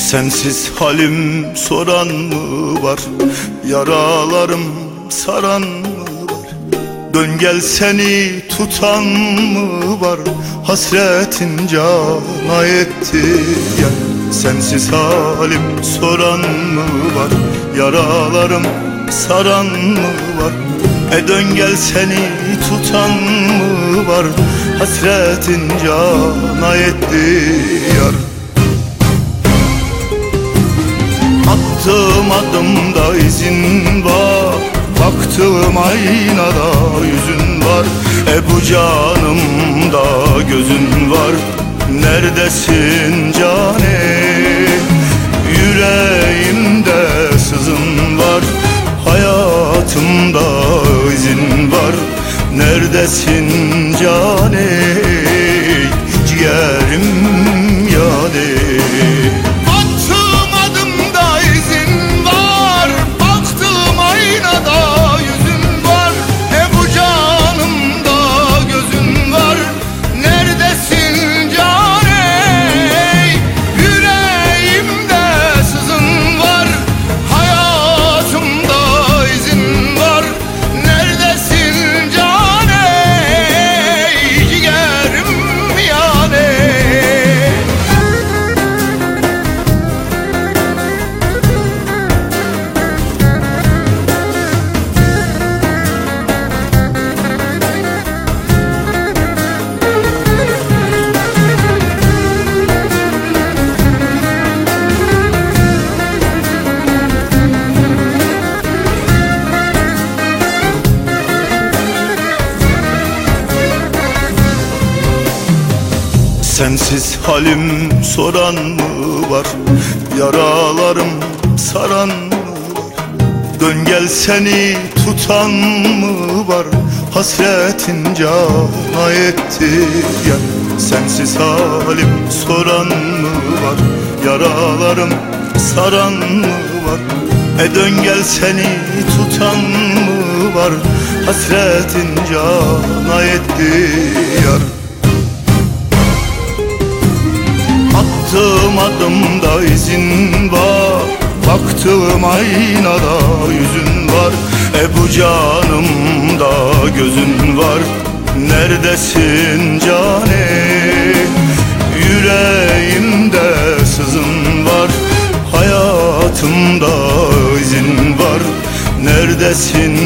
Sensiz halim soran mı var? Yaralarım saran mı var? Dön gel seni tutan mı var? Hasretin cana etti ya. Sensiz halim soran mı var? Yaralarım saran mı var? Dön gel seni tutan mı var? Hasretin cana etti yar. Attığım adımda izin var, baktığım aynada yüzün var. Bu canımda gözün var. Neredesin cane? Yüreğimde sızın var, hayatımda izin var. Neredesin cane? Ciğerim yani. Sensiz halim soran mı var? Yaralarım saran mı var? Dön gel seni tutan mı var? Hasretin cana etti ya. Sensiz halim soran mı var? Yaralarım saran mı var? Dön gel seni tutan mı var? Hasretin cana etti yar. Attığım adımda izin var, baktığım aynada yüzün var. Bu canımda gözün var. Neredesin cane? Yüreğimde sızın var, hayatımda izin var. Neredesin